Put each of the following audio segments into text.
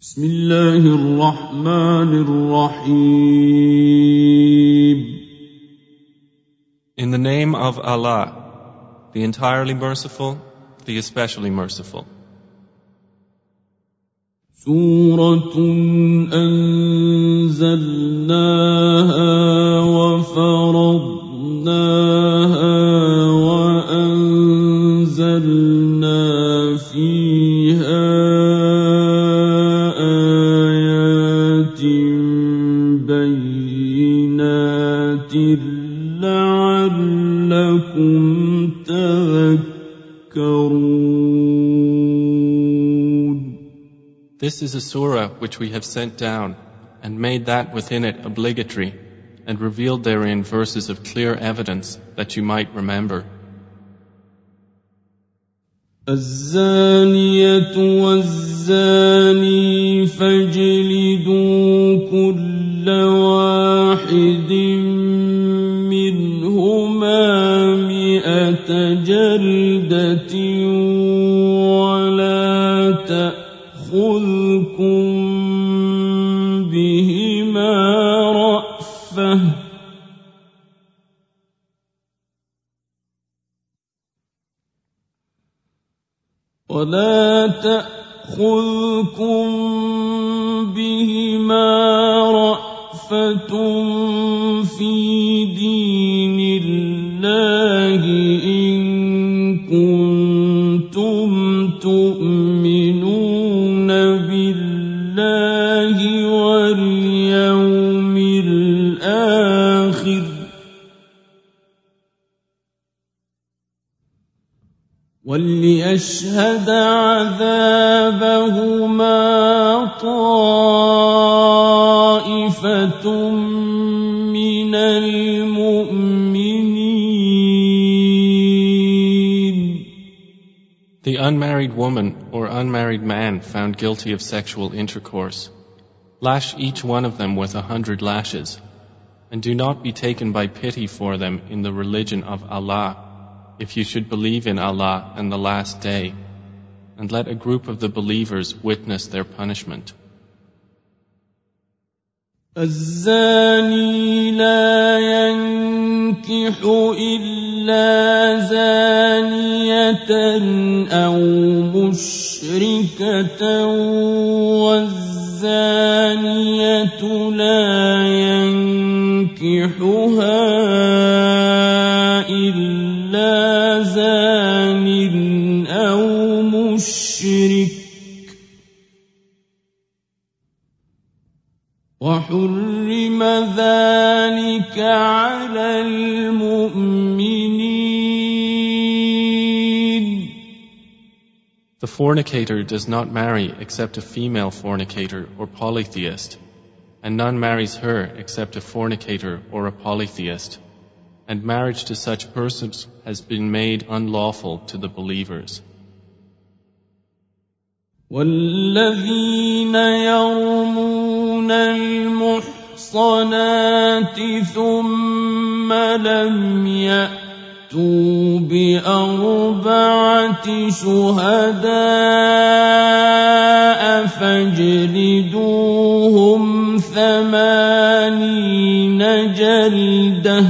بسم الله الرحمن الرحيم. In the name of Allah, the entirely merciful, the especially merciful. سورة أنزلناها وفرضناها وأنزلنا فيها آيات بينات لعلكم تذكرون. This is a surah which we have sent down and made that within it obligatory and revealed therein verses of clear evidence that you might remember. الزانية والزاني فاجلدوا كل واحد منهما 100 جلدة ولا تأخذكم بهما رأفة في دين الله إن كنتم تؤمنون بالله واليوم الآخر وليشهد عذابهما طائفة من المؤمنين. The unmarried woman or unmarried man found guilty of sexual intercourse, lash each one of them with 100 lashes, and do not be taken by pity for them in the religion of Allah, if you should believe in Allah and the last day, and let a group of the believers witness their punishment. الزاني لا ينكح إلا زانية أو مشركة والزانية لا ينكحها إلا زان أو مشرك وحرم ذلك على المؤمنين. The fornicator does not marry except a female fornicator or polytheist, and none marries her except a fornicator or a polytheist, and marriage to such persons has been made unlawful to the believers. والذين يرمون المحصنات ثم لم يأتوا ب4 شهداء فاجلدوهم 80 جلدة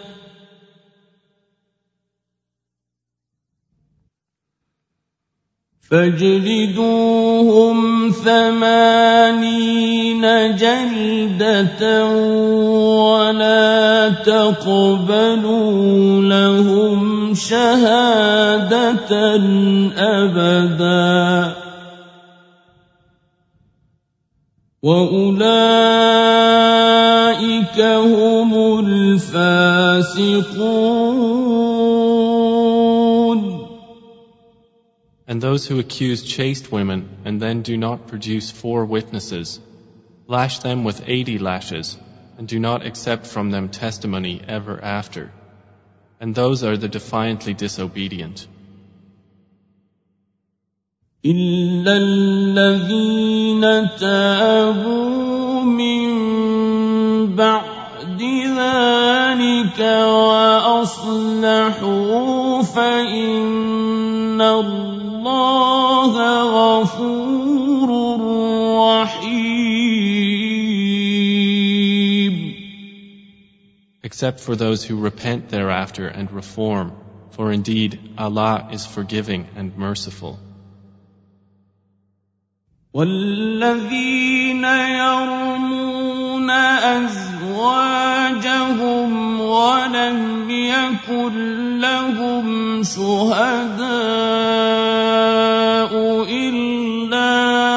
ولا تقبلوا لهم شهادة أبدا وأولئك هم الفاسقون. And those who accuse chaste women and then do not produce 4 witnesses, lash them with 80 lashes, and do not accept from them testimony ever after. And those are the defiantly disobedient. إلا الذين تابوا من بعد ذلك وأصلحوا فإن الله غفور except for those who repent thereafter and reform, for indeed Allah is forgiving and merciful. والذين يرمون أزواجهم ولم يكن لهم شهداء إلا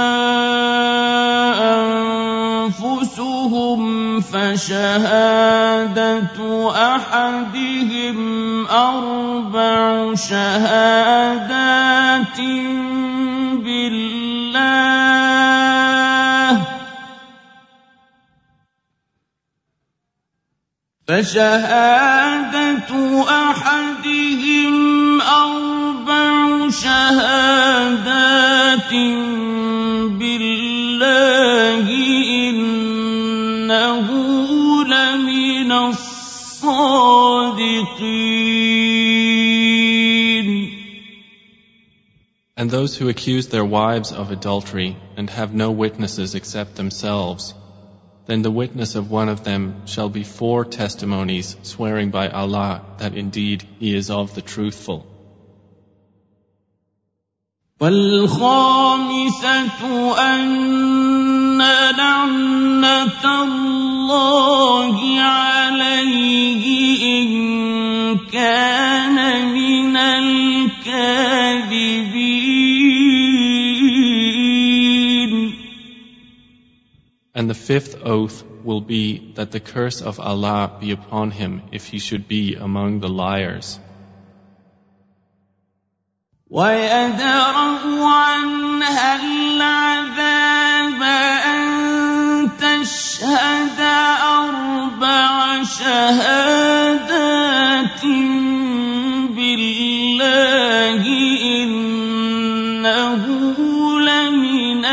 أنفسهم فشهادة أحدهم 4 شهادات بالله فشهادة أحدهم 4 شهادات بالله إنه لمن الصادقين. And those who accuse their wives of adultery and have no witnesses except themselves, then the witness of one of them shall be 4 testimonies swearing by Allah that indeed he is of the truthful. والخامسة أن لعنة الله عليه إن كان من الكاذبين. And the 5th oath will be that the curse of Allah be upon him if he should be among the liars. ويدرأ عنها العذاب أن تشهد 4 شهادات بالله إنه لمن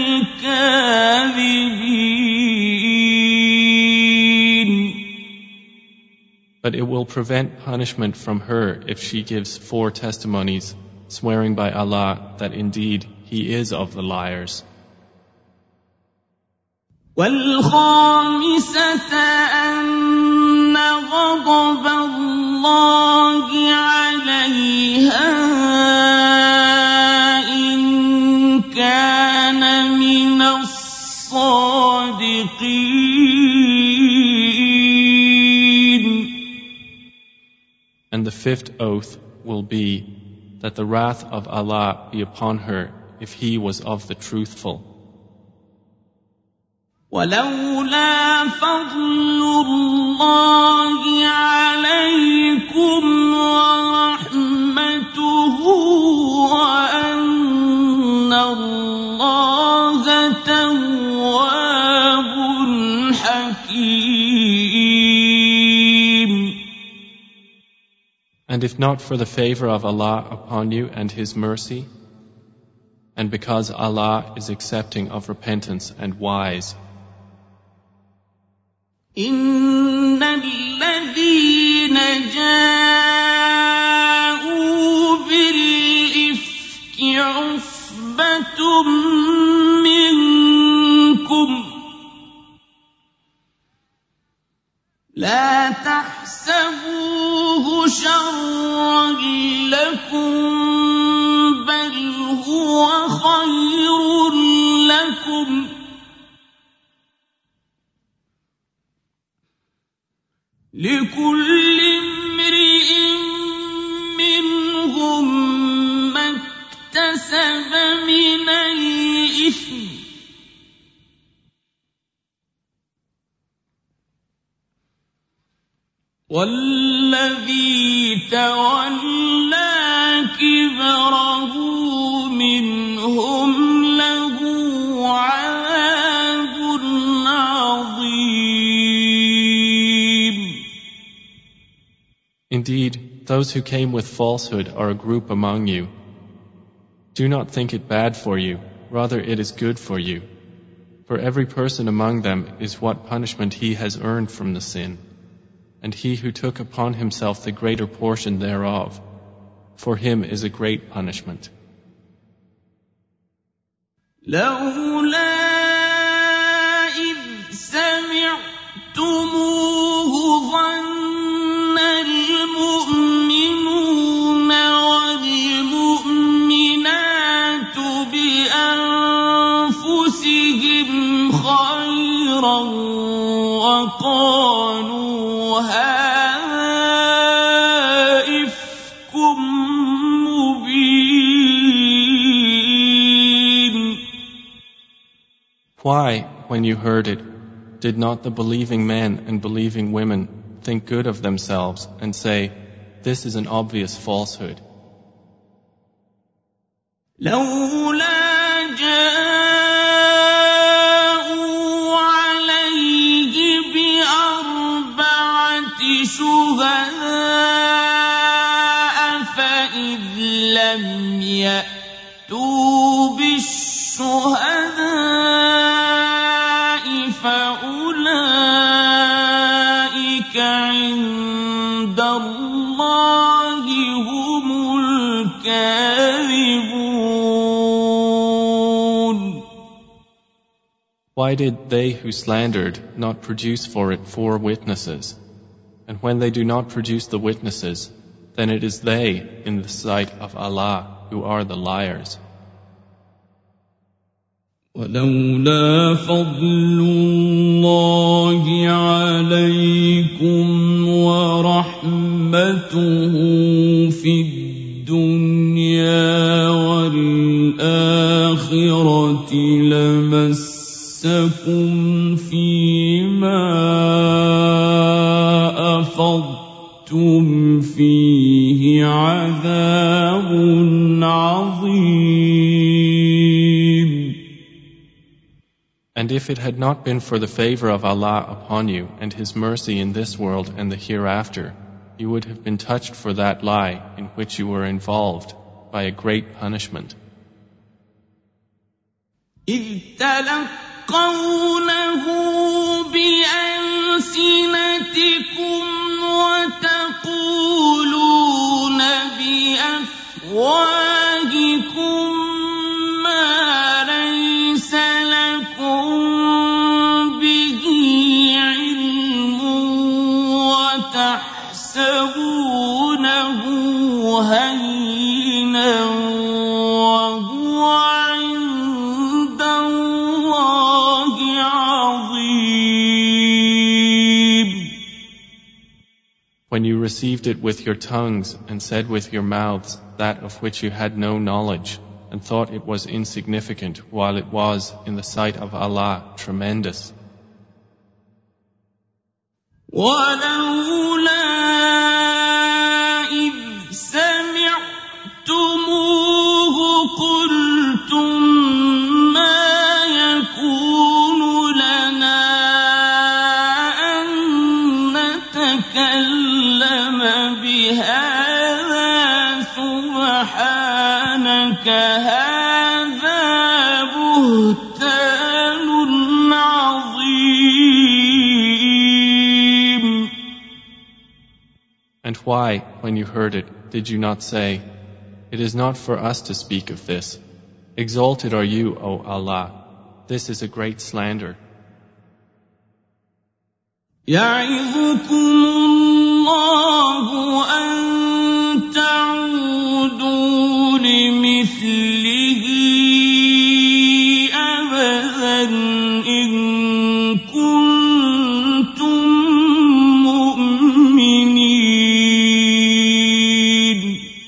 الكاذبين. But it will prevent punishment from her if she gives 4 testimonies swearing by Allah that indeed he is of the liars. والخامسة أن غضب الله عليها إن كان من الصادقين. And the 5th oath will be that the wrath of Allah be upon her if he was of the truthful. ولولا فضل الله عليكم ورحمته وأن الله تواب حكيم. And if not for the favor of Allah upon you and His mercy, and because Allah is accepting of repentance and wise, إن الذين جاءوا بالإفك عصبة منكم لا تحسبوه شرا لكم بل هو خير لكم لكل امرئ منهم ما اكتسب من الإثم والذي تولى كبره منهم له عذاب عظيم. Indeed, those who came with falsehood are a group among you. Do not think it bad for you, rather it is good for you. For every person among them is what punishment he has earned from the sin, and he who took upon himself the greater portion thereof, for him is a great punishment. لولا إذ سمعتموه ظن بهم خيرا وقالوا هذا إفك مبين. Why, when you heard it, did not the believing men and believing women think good of themselves and say, this is an obvious falsehood? لولا جاءوا عليه بأربعة شهداء فإذ لم يأتوا بالشهداء فأولئك عند الله هم الكاذبون. Why did they who slandered not produce for it 4 witnesses? And when they do not produce the witnesses, then it is they in the sight of Allah who are the liars. ولولا فضل الله عليكم ورحمته في الدنيا والآخرة لمسكم فيما أفضتم فيه عذاب عظيم. And if it had not been for the favor of Allah upon you and His mercy in this world and the hereafter, you would have been touched for that lie in which you were involved by a great punishment. إذ تلقونه بألسنتكم وتقولون بأفواهكم ما ليس لكم به علم وتحسبونه هينا وهو عند الله عظيم. When you received it with your tongues and said with your mouths that of which you had no knowledge and thought it was insignificant while it was in the sight of Allah tremendous. ولولا إذ سمعتموه قلتم ما يكون لنا أن نتكلم بهذا سبحانك هذا بهتان عظيم. And why, when you heard it, did you not say, it is not for us to speak of this. Exalted are you, O Allah. This is a great slander. يعظكم الله أن تعودوا لمثله أبدا إن كنتم مؤمنين.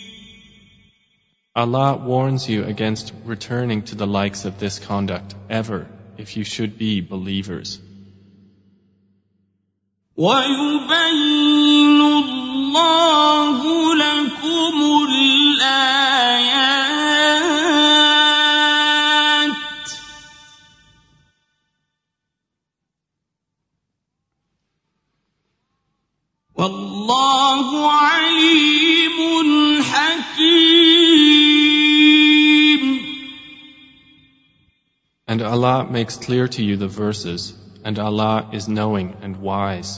Allah warns you against returning to the likes of this conduct ever, if you should be believers. وَيُبَيِّنُ اللَّهُ لَكُمُ الْآيَاتِ وَاللَّهُ عَلِيمٌ حَكِيمٌ. And Allah makes clear to you the verses, and Allah is knowing and wise.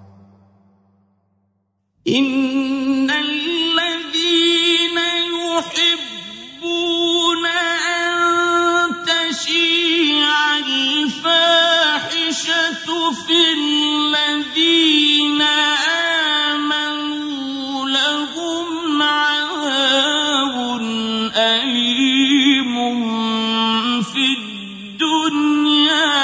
إِنَّ الَّذِينَ يُحِبُّونَ أَن تَشِيعَ الْفَاحِشَةُ فِي الَّذِينَ آمَنُوا لَهُمْ عَذَابٌ أَلِيمٌ في الدنيا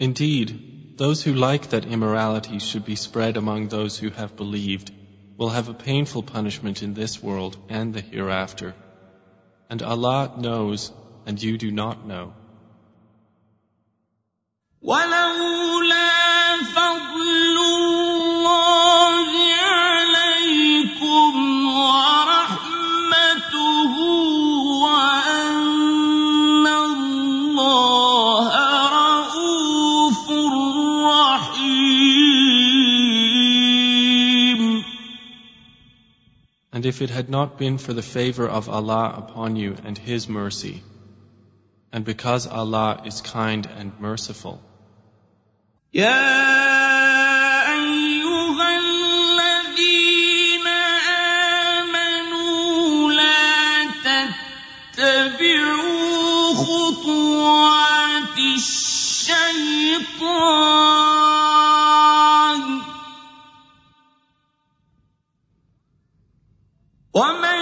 Indeed, those who like that immorality should be spread among those who have believed will have a painful punishment in this world and the hereafter. And Allah knows, and you do not know. ولولا فضل الله عليكم ورحمته وأن الله رؤوف رحيم. And if it had not been for the favor of Allah upon you and His mercy, and because Allah is kind and merciful. يا أيها الذين آمنوا لا تتبعوا خطوات الشيطان ومن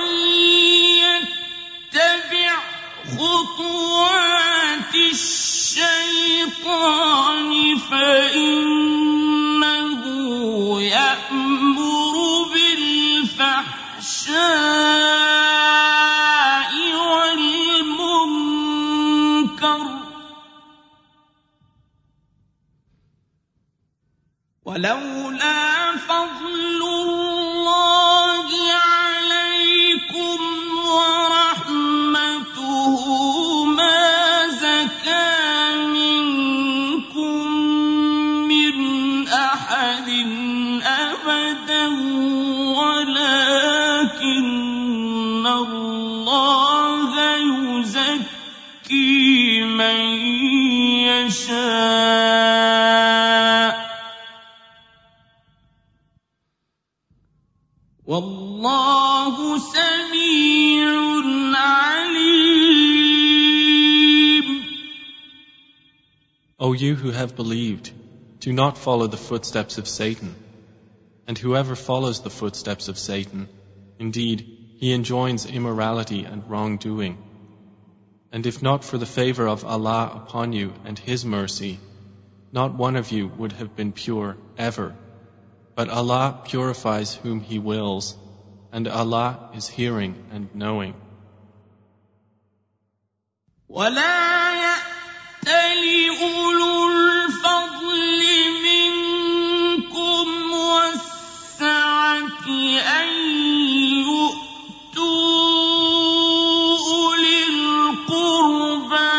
يتبع خطوات الشيطان فإنه يأمر بالفحشاء والمنكر ولولا فضل الله عليكم ورحمته ما زكى منكم من أحد أبدا ولكن الله يزكي من يشاء والله سميع عليم. O you who have believed, do not follow the footsteps of Satan. And whoever follows the footsteps of Satan, indeed, he enjoins immorality and wrongdoing. And if not for the favor of Allah upon you and His mercy, not one of you would have been pure ever. But Allah purifies whom He wills, and Allah is hearing and knowing. ولا يأتل أولو الفضل منكم والسعة أن يؤتوا أولي القربى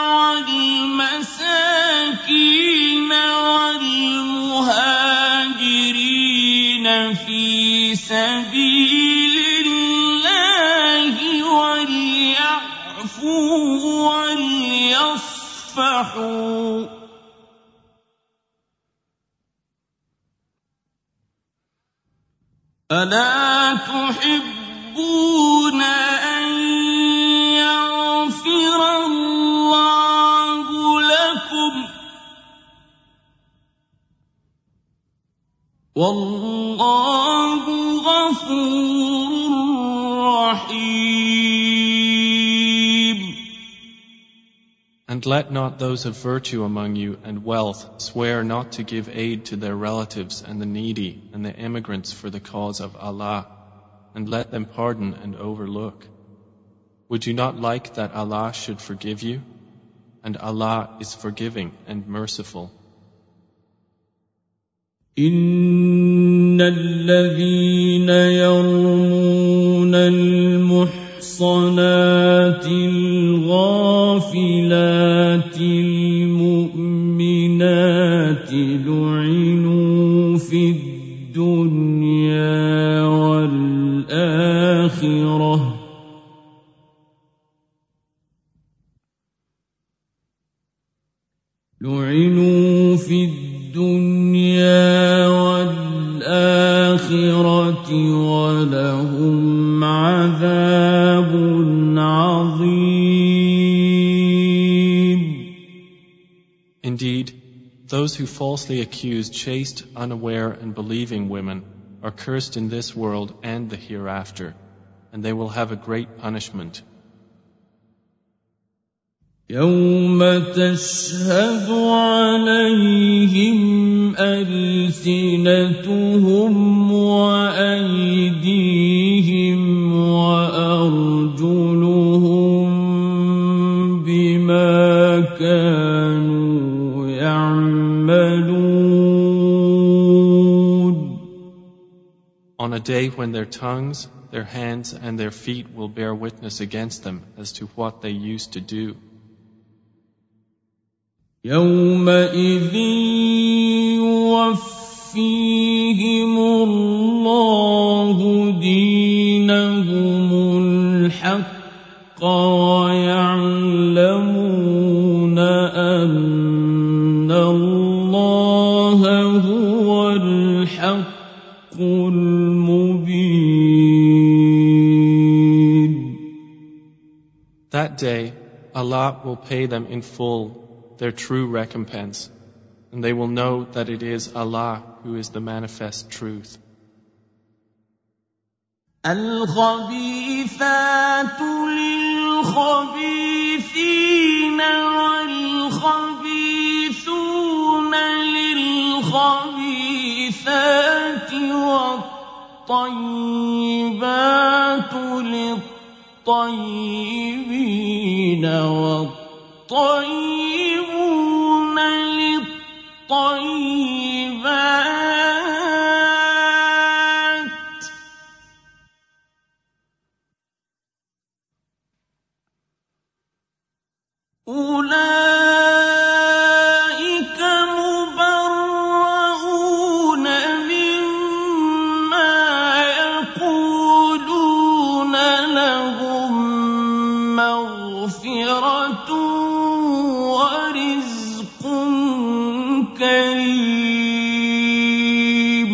والمساكين والمهاجرين في سبيل الله وليعفوا وليصفحوا ألا تحبون أن يغفر الله لكم والله غفور رحيم. And let not those of virtue among you and wealth swear not to give aid to their relatives and the needy and the immigrants for the cause of Allah, and let them pardon and overlook. Would you not like that Allah should forgive you? And Allah is forgiving and merciful. إن الذين يرمون المحصنات الغافلات المؤمنات لعنوا في الدنيا والآخرة لعنوا في الدنيا والآخرة ولهم عذاب عظيم. Indeed, those who falsely accuse chaste, unaware, and believing women are cursed in this world and the hereafter, and they will have a great punishment. يوم تشهد عليهم ألسنتهم وأيديهم وأرجلهم بما كانوا يعملون. On a day when their tongues, their hands, and their feet will bear witness against them as to what they used to do. يومئذ يوفيهم الله دينهم الحق ويعلمون أن الله هو الحق المبين. That day, Allah will pay them in full their true recompense, and they will know that it is Allah who is the manifest truth. الخبيثات للخبيثين والخبيثون للخبيثات والطيبات للطيبين والطيبون للطيبات أولئك مبرؤون مما يقولون لهم مغفرة ورزق كريم.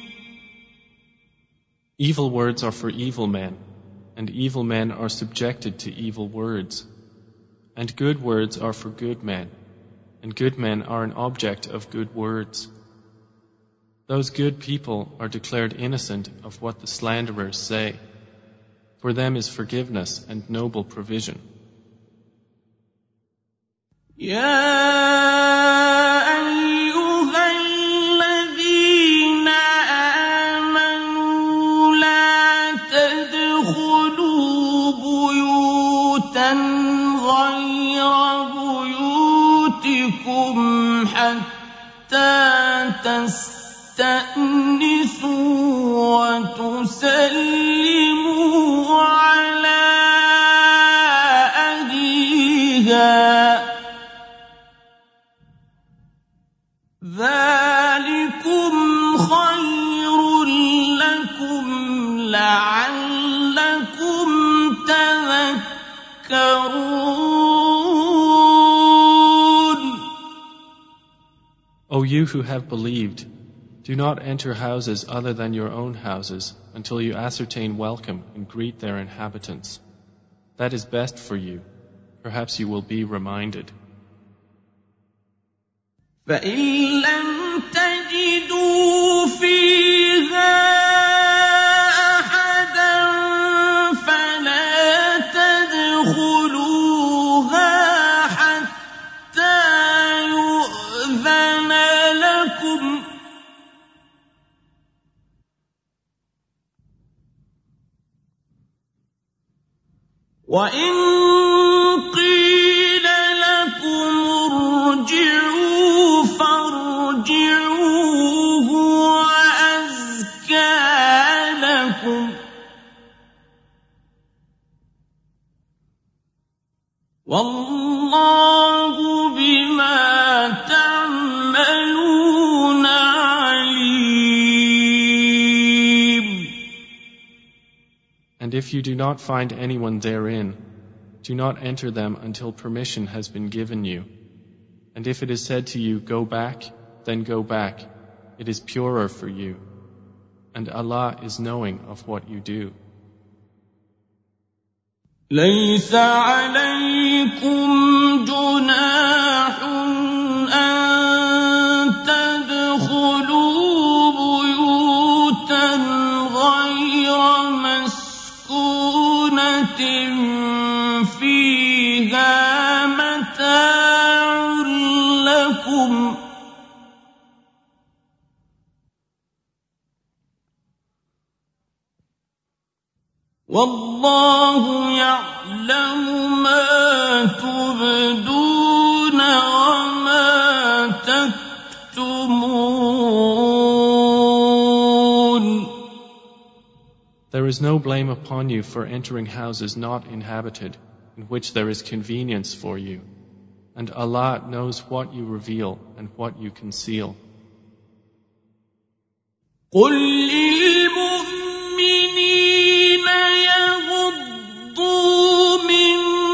Evil words are for evil men, and evil men are subjected to evil words. And good words are for good men, and good men are an object of good words. Those good people are declared innocent of what the slanderers say. For them is forgiveness and noble provision. حتى تستأنسوا وتسلموا على أهلها ذلكم خير لكم لعلكم تذكرون. O you who have believed, do not enter houses other than your own houses until you ascertain welcome and greet their inhabitants. That is best for you. Perhaps you will be reminded. فإن لم تجدوا فيها أحدا فلا تدخلوها حتى يؤذن لكم وإن قيل لكم ارجعوا فارجعوا هو أزكى لكم والله بما تعملون عليم. And if you do not find anyone therein, do not enter them until permission has been given you. And if it is said to you, go back, then go back. It is purer for you. And Allah is knowing of what you do. ليس عليكم جناح أن تدخلوا بيوتا غير مسكونة فيها متاع والله يعلم ما تبدون وما تكتمون. There is no blame upon you for entering houses not inhabited, in which there is convenience for you, and Allah knows what you reveal and what you conceal. قل للمؤمنين يغضوا من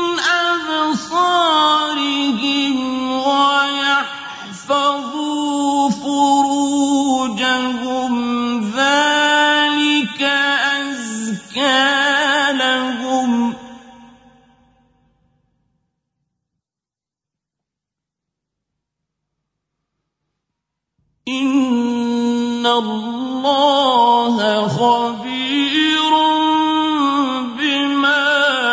أبصارهم ويحفظوا فروجهم ذلك أزكى لهم إن الله خبير بما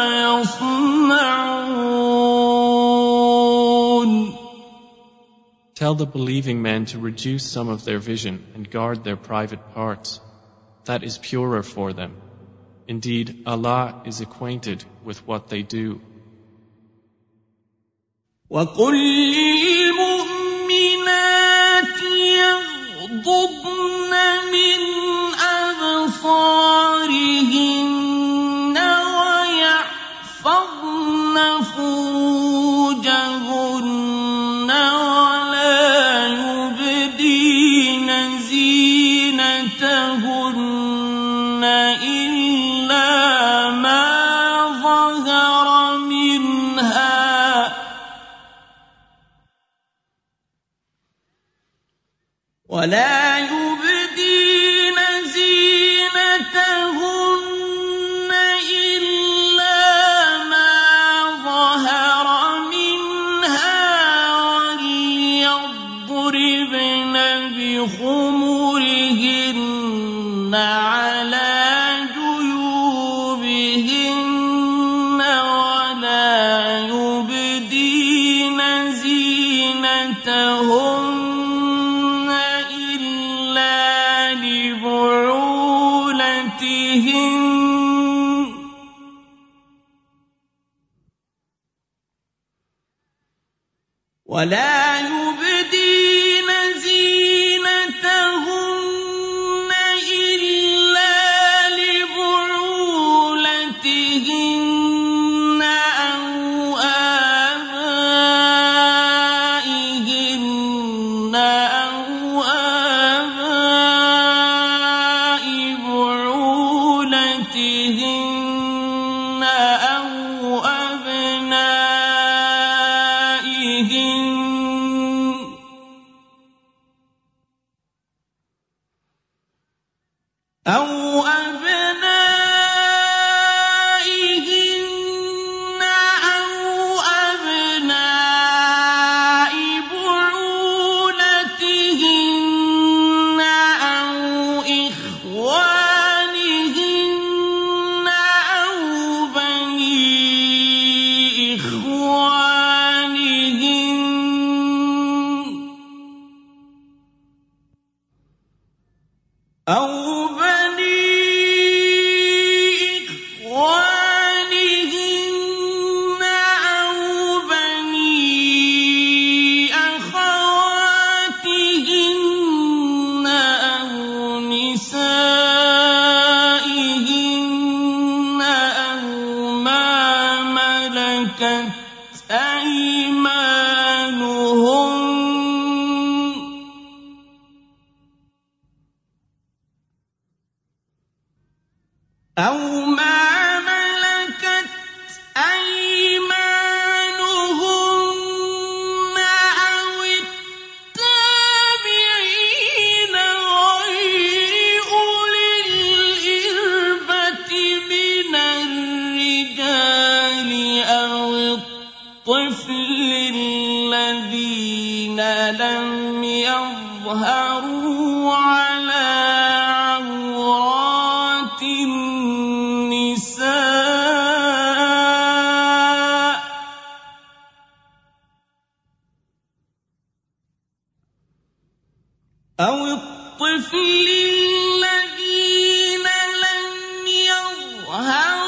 يصنعون. Tell the believing men to reduce some of their vision and guard their private parts. That is purer for them. Indeed, Allah is acquainted with what they do. وَقُلْ لِلْمُؤْمِنَاتِ يَغْضُضْنَ مِنْ أَبْصَارِهِنَّ وَيَحْفَظْنَ فُرُوجَهُنَّ وَلَا يُبْدِينَ زِينَتَهُنَّ إِلَّا مَا ظَهَرَ منها ولا يبدين زينتهن إلا ما ظهر منها وليضربن بخمرهن على جيوبهن ولا يبدين زينتهن ولا يبدين زينتهن إلا لبعولتهن أو آبائهن أو آباء بعولتهن أو أبنائهن أو أبناء بعولتهن أو إخوانهن أو بني إخوانهن أو أو ما ملكت أيمانهن أو التابعين غير أولي الإربة من الرجال أو الطفل الذين لم يظهروا على عورات النساء أو الطفل الذين لم يظهروا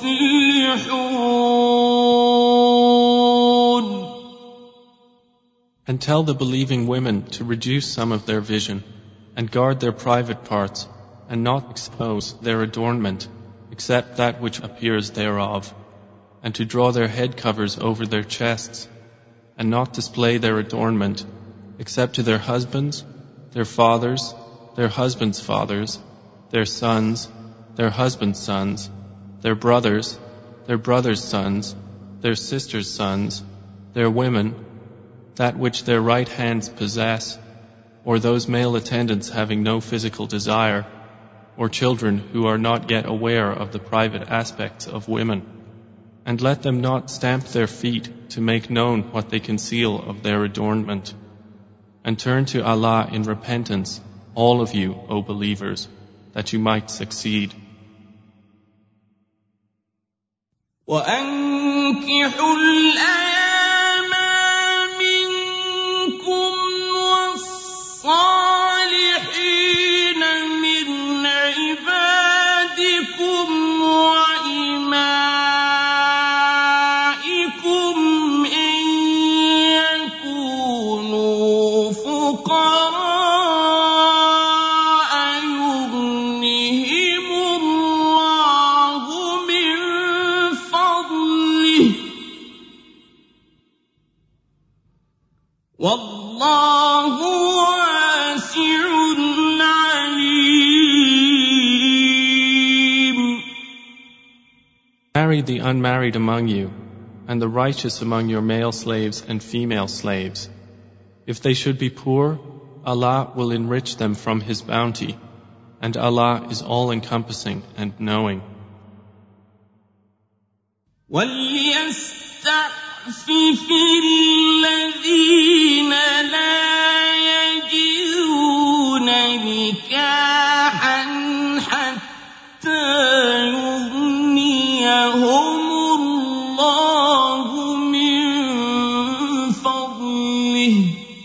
مُصْلِحُونَ. And tell the believing women to reduce some of their vision, and guard their private parts, and not expose their adornment, except that which appears thereof, and to draw their head covers over their chests, and not display their adornment, except to their husbands, their fathers, their husbands' fathers, their sons, their husbands' sons, their brothers' sons, their sisters' sons, their women, that which their right hands possess, or those male attendants having no physical desire, or children who are not yet aware of the private aspects of women. And let them not stamp their feet to make known what they conceal of their adornment. And turn to Allah in repentance, all of you, O believers, that you might succeed. وَأَنكِحُوا الْأَيَامَ مِنكُمْ وَالصَّالِحِينَ مِنْ عِبَادِكُمْ وَإِمَائِكُمْ إِنْ يَكُونُوا فُقَرَاءَ يُغْنِهِمُ اللَّهُ مِنْ فَضْلِهِ وَاللَّهُ وَاسِعٌ عَلِيمٌ. Marry the unmarried among you, and the righteous among your male slaves and female slaves. If they should be poor, Allah will enrich them from His bounty, and Allah is all-encompassing and knowing. وَلْيَسْتَعْفِفِ الَّذِينَ لَا يَجِدُونَ نِكَاحًا حَتَّى يُغْنِيَهُمُ اللَّهُ مِنْ فَضْلِهِ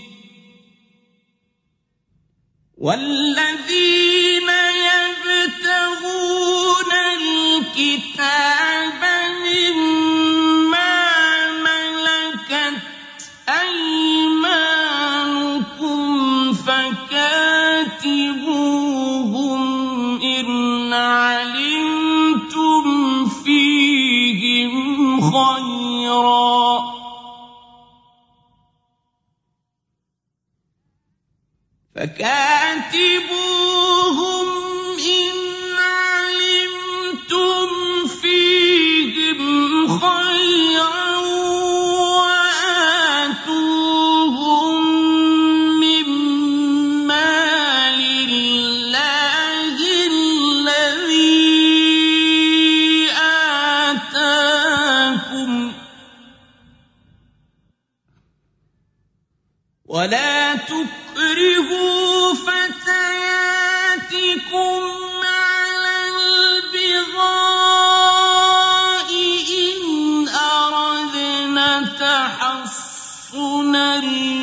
وَالَّذِينَ يَبْتَغُونَ الْكِتَابَ مِمَّا مَلَكَتْ أَيْمَانُكُمْ فَكَاتِبُوهُمْ إِنْ عَلِمْتُمْ فِيهِمْ خَيْرًا وَآتُوهُمْ مِنْ مَالِ اللَّهِ الَّذِي آتَاكُمْ وَلَا تُكْرِهُوا فَتَيَاتِكُمْ عَلَى الْبِغَاءِ إِنْ أَرَدْنَ تَحَصُّنًا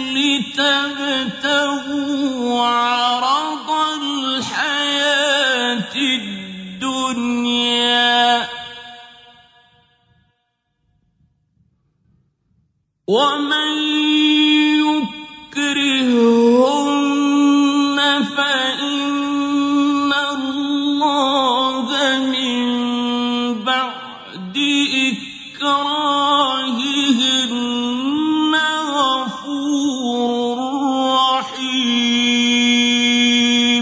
لِتَبْتَغُوا عَرَضَ الْحَيَاةِ الدُّنْيَا وَمَنْ يُكْرِههُّنَّ فَإِنَّ اللَّهَ مِنْ بَعْدِ إِكْرَاهِهِنَّ غَفُورٌ رَحِيمٌ.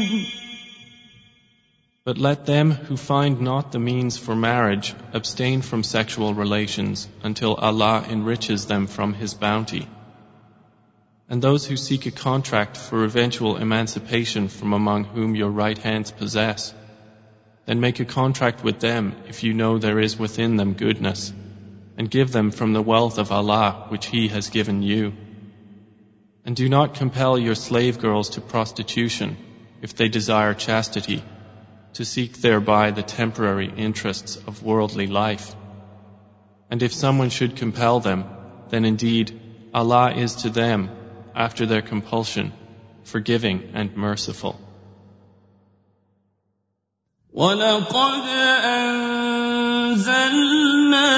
But let them who find not the means for marriage abstain from sexual relations until Allah enriches them from His bounty. And those who seek a contract for eventual emancipation from among whom your right hands possess, then make a contract with them if you know there is within them goodness, and give them from the wealth of Allah which He has given you. And do not compel your slave girls to prostitution if they desire chastity, to seek thereby the temporary interests of worldly life. And if someone should compel them, then indeed Allah is to them, after their compulsion, forgiving and merciful. وَلَقَدْ أَنزَلْنَا أنزلنا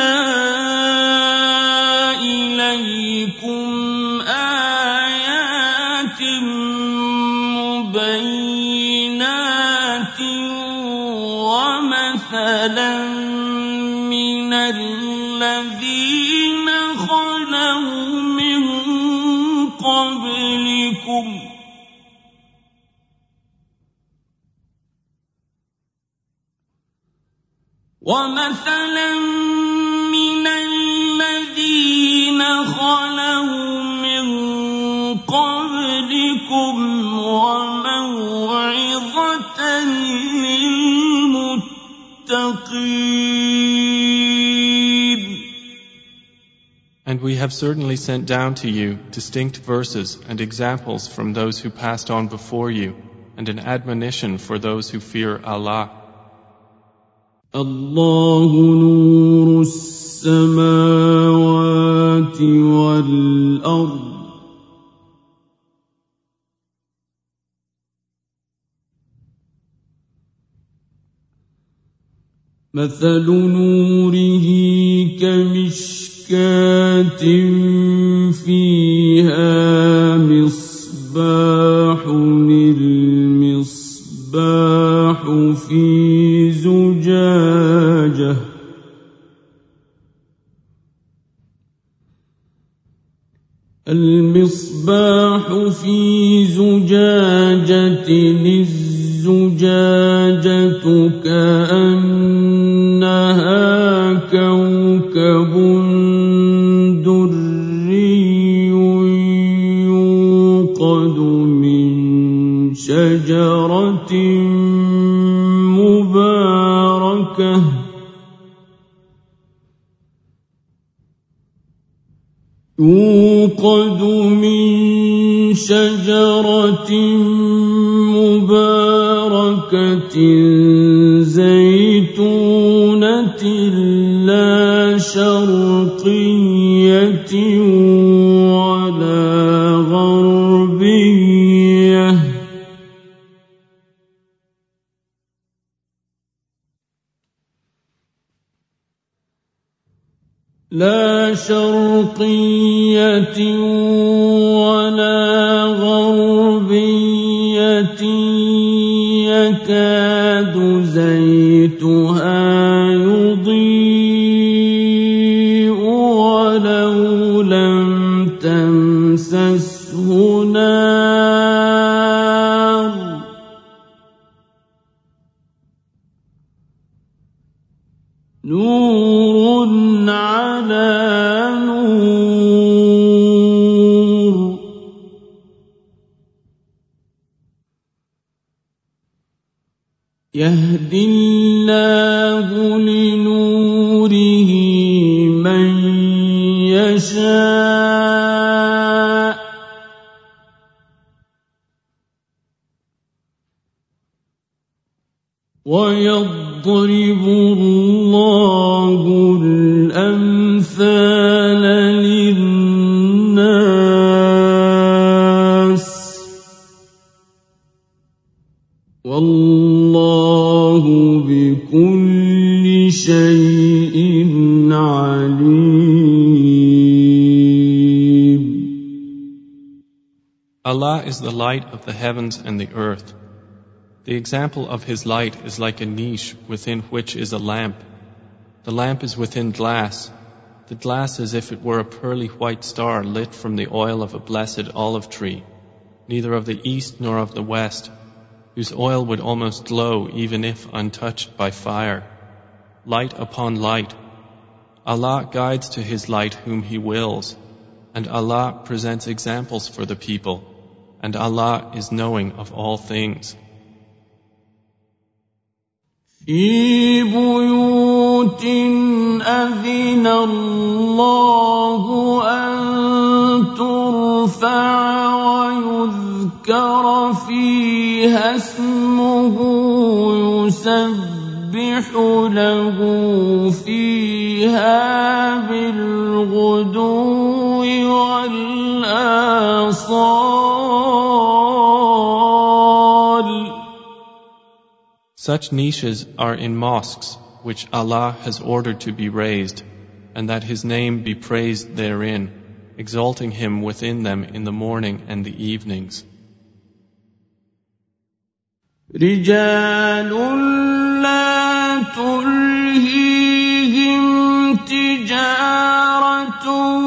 إليكم آيات مبينات ومثلا من الذين خلوا من قبلكم وموعظة للمتقين. And we have certainly sent down to you distinct verses and examples from those who passed on before you, and an admonition for those who fear Allah. الله نور السماوات والأرض مثل نوره كمشكاة فيها مصباح المصباح في زجاجة الزجاجة كأنها كوكب دري يوقد من شجرة مباركة زيتونة لا شرقية ولا غربية يكاد زيتها يضيء ولو لم تمسسه نار نور على نور يهدي الله لنوره من يشاء ويضرب الله الأمثال للناس والله بكل شيء عليم. Allah is the light of the heavens and the earth. The example of His light is like a niche within which is a lamp. The lamp is within glass. The glass as if it were a pearly white star lit from the oil of a blessed olive tree, neither of the east nor of the west, whose oil would almost glow even if untouched by fire. Light upon light. Allah guides to His light whom He wills, and Allah presents examples for the people, and Allah is knowing of all things. في بيوت أذن الله أن ترفع ويذكر فيها اسمه يسبح له فيها بالغدو والآصال. Such niches are in mosques which Allah has ordered to be raised, and that His name be praised therein, exalting Him within them in the morning and the evenings. رجال لا تلهيهم تجارة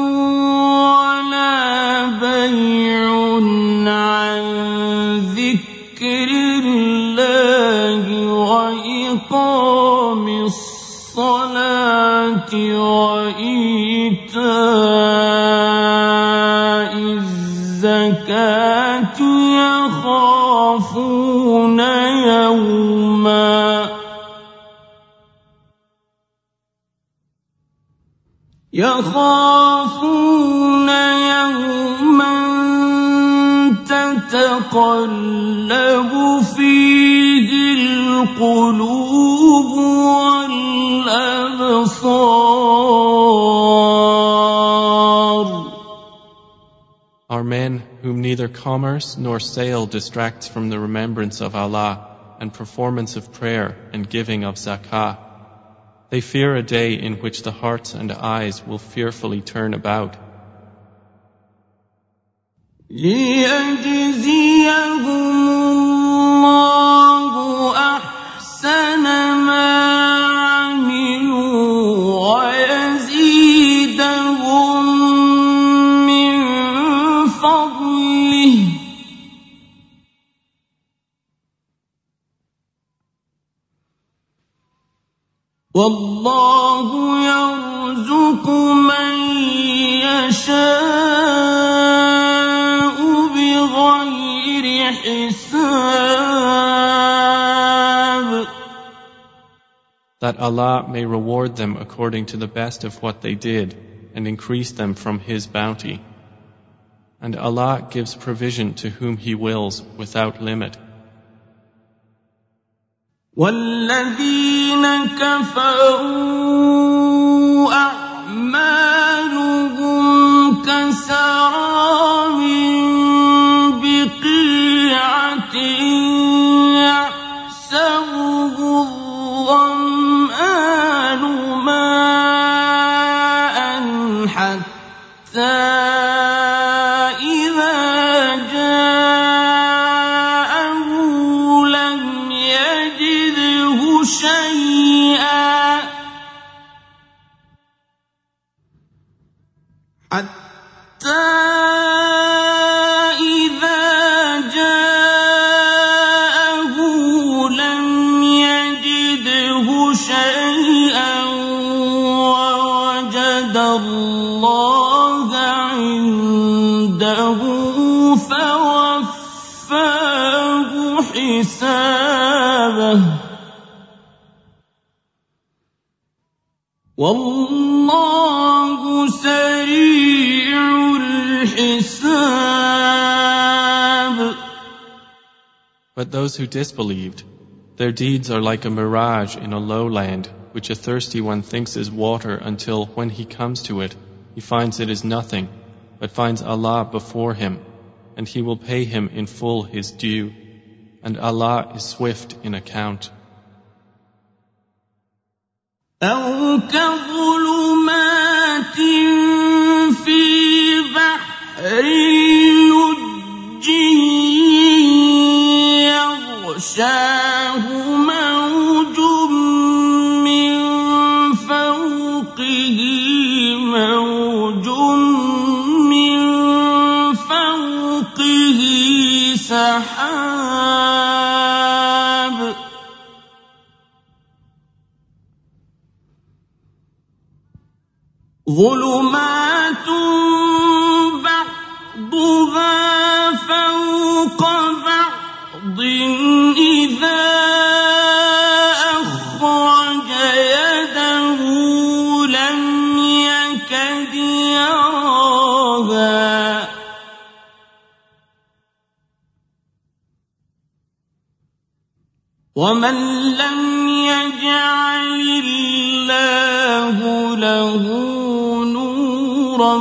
ولا بيع عن ذكر الله وإقام الصلاة وإيتاء الزكاة يخافون يوما تتقلب فيه القلوب والأبصار. Are men whom neither commerce nor sale distracts from the remembrance of Allah and performance of prayer and giving of zakah. They fear a day in which the hearts and eyes will fearfully turn about. ليجزيهم الله أحسن ما عملوا ويزيدهم من فضله والله يرزق من يشاء بغير حساب. That Allah may reward them according to the best of what they did and increase them from His bounty. And Allah gives provision to whom He wills without limit. والذين كفروا أعمالهم كسراب بقيعة يحسبه الظمآن ماء حتى إذا جاءه لم يجده شيئا ووجد الله عنده فوفاه حسابه والله سريع الحساب. But those who disbelieved, their deeds are like a mirage in a lowland, which a thirsty one thinks is water until, when he comes to it, he finds it is nothing, but finds Allah before him, and He will pay him in full his due, and Allah is swift in account. أو كظلمات في بحر لج يغشاه موج من فوقه موج من فوقه سحاب ظلمات بعضها فوق بعض إذا أخرج يده لم يكد يراها ومن لم يجعل الله له نورا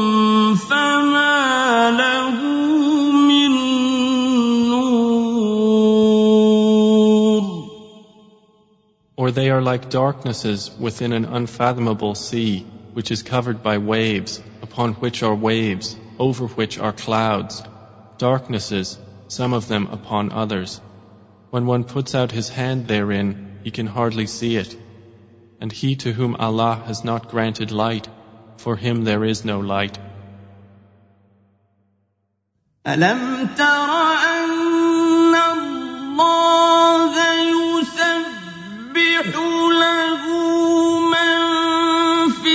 فما له من نور. Or For they are like darknesses within an unfathomable sea, which is covered by waves, upon which are waves, over which are clouds, darknesses, some of them upon others. When one puts out his hand therein, he can hardly see it. And he to whom Allah has not granted light, for him there is no light. ألم تر أن الله يسبح له من في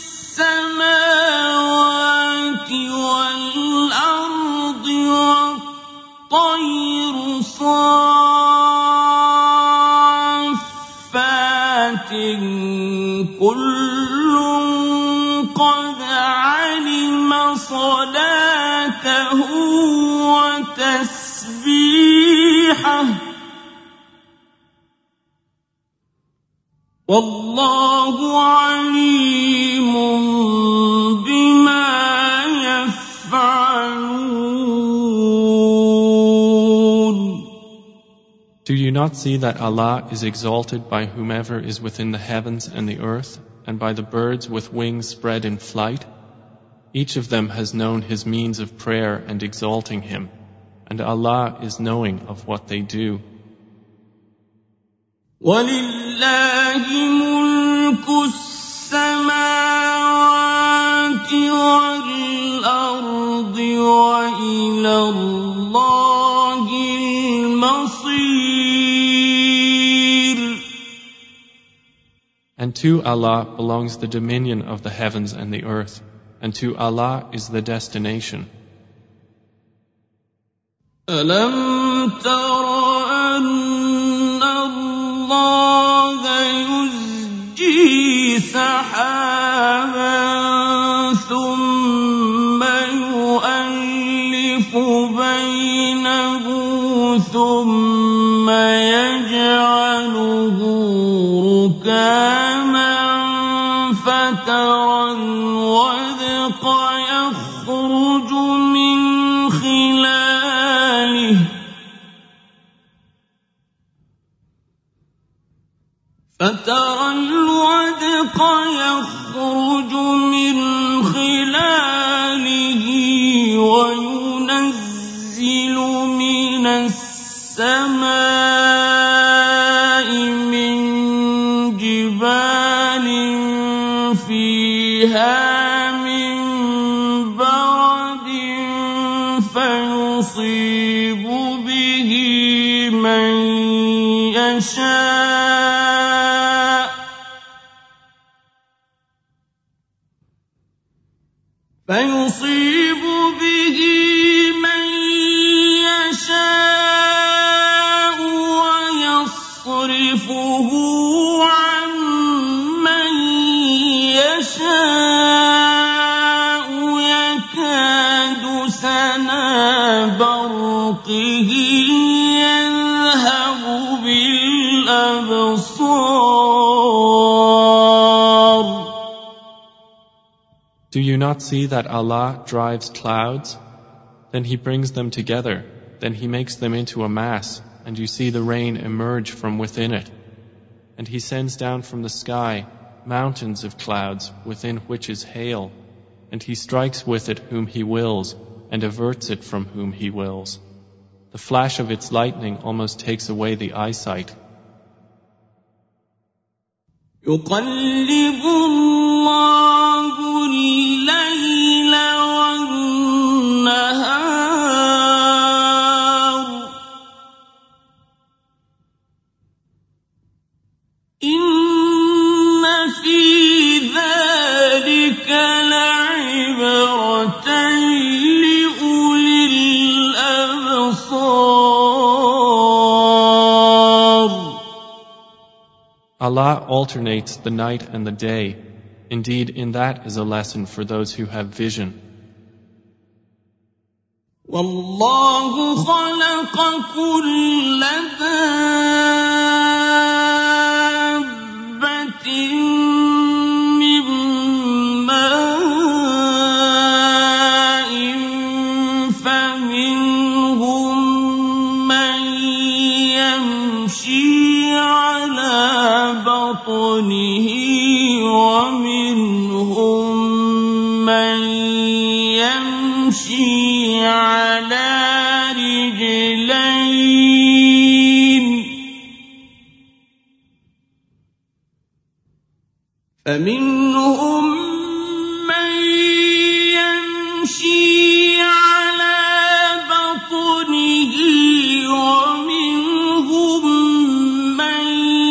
السماوات والأرض والطير صافات كل قد علم صلاته وتسبيحه والله عليم بما يفعلون. Do you not see that Allah is exalted by whomever is within the heavens and the earth, and by the birds with wings spread in flight? Each of them has known his means of prayer and exalting him, and Allah is knowing of what they do. وَلِلَّهِ مُلْكُ السَّمَاوَاتِ وَالْأَرْضِ وَإِلَى اللَّهِ الْمَصِيرُ. And to Allah belongs the dominion of the heavens and the earth, and to Allah is the destination. أَلَمْ تَرَ أَنَّ اللَّهَ يُزْجِي سَحَابًا ثُمَّ يُؤَلِّفُ بَيْنَهُ ثُمَّ يَجْعَلُهُ رُكَامًا فَتَرَى الْوَدْقَ يَخْرُجُ مِنْ خِلَالِهِ وَيُنَزِّلُ مِنَ السَّمَاءِ مِنْ جِبَالٍ فِيهَا مِنْ بَرَدٍ فَيُصِيبُ بِهِ مَنْ يَشَاءُ وَيَصْرِفُهُ عَنْ مَنْ يَشَاءُ يَكَادُ سَنَا بَرْقِهِ يَذْهَبُ بِالْأَبْصَارِ. Do you not see that Allah drives clouds? Then He brings them together, then He makes them into a mass, and you see the rain emerge from within it. And He sends down from the sky mountains of clouds within which is hail, and He strikes with it whom He wills, and averts it from whom He wills. The flash of its lightning almost takes away the eyesight. يُقَلِّبُ اللَّهُ اللَّيْلَ وَالنَّهَارَ إِنَّ فِي ذَلِكَ لَعِبْرَةً لِأُولِي الْأَبْصَارِ. Allah alternates the night and the day. Indeed, in that is a lesson for those who have vision. وَاللَّهُ خَلَقَ كُلَّ دَابَّةٍ مِّن مَّاءٍ فَمِنْهُم مَّن يَمْشِي عَلَىٰ فمنهم من يمشي على بطنه ومنهم من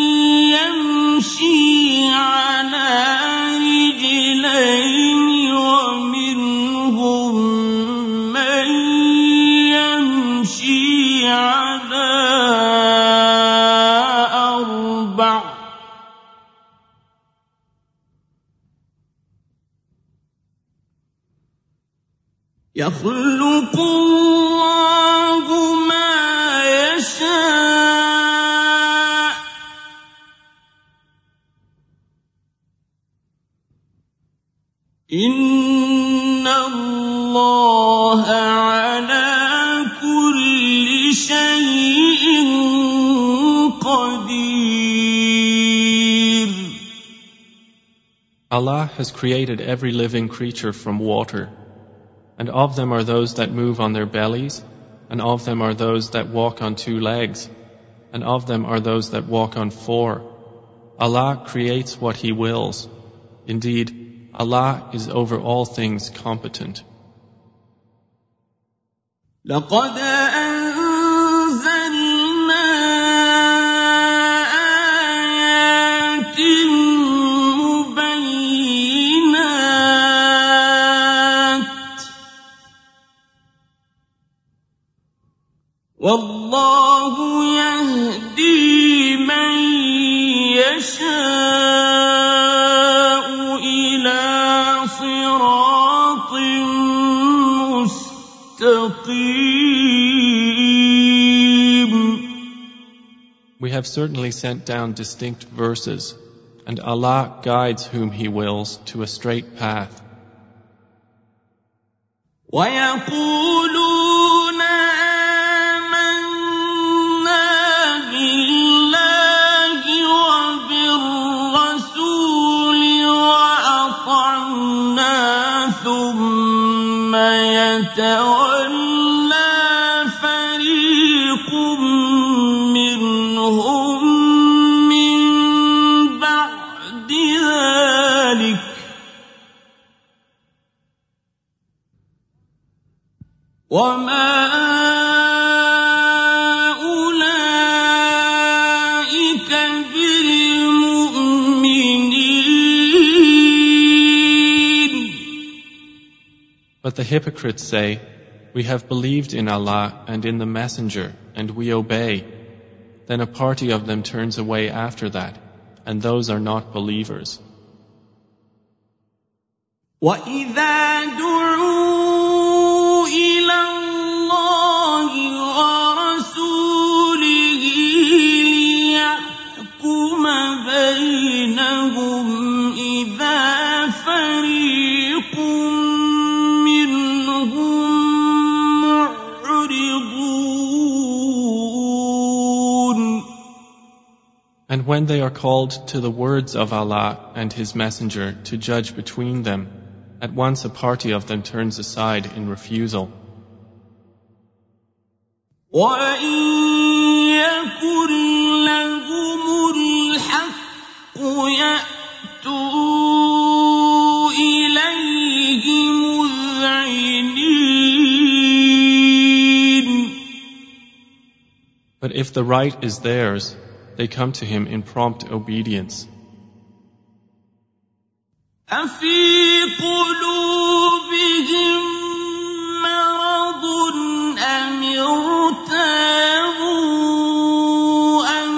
يمشي على رجلين ومنهم من يمشي على أربع يخلق الله ما يشاء إن الله على كل شيء قدير. Allah has created every living creature from water, and of them are those that move on their bellies, and of them are those that walk on 2 legs, and of them are those that walk on 4. Allah creates what He wills. Indeed, Allah is over all things competent. لقد أنزلنا آيات مبينات والله يهدي من يشاء إلى صراط مستقيم. We have certainly sent down distinct verses, and Allah guides whom He wills to a straight path. ويقولون آمنا بالله وبالرسول وأطعنا ثم يتولى فريق منهم من بعد ذلك وما أولئك بالمؤمنين. But the hypocrites say, "We have believed in Allah and in the Messenger, and we obey." Then a party of them turns away after that, and those are not believers. وَإِذَا دُعُوا إِلَى اللَّهِ وَرَسُولِهِ لِيَحْكُمَ بَيْنَهُمْ إِذَا فَرِيقٌ مِّنْهُم مُّعْرِضُونَ. And when they are called to the words of Allah and His Messenger to judge between them, at once a party of them turns aside in refusal. وَإِن يَكُن لَّهُمُ الْحَقُّ يَأْتُوا إِلَيْهِ مُذْعِنِينَ. But if the right is theirs, they come to Him in prompt obedience. أَفِي قُلُوبِهِم مَّرَضٌ أَمِ ارْتَابُوا أَمْ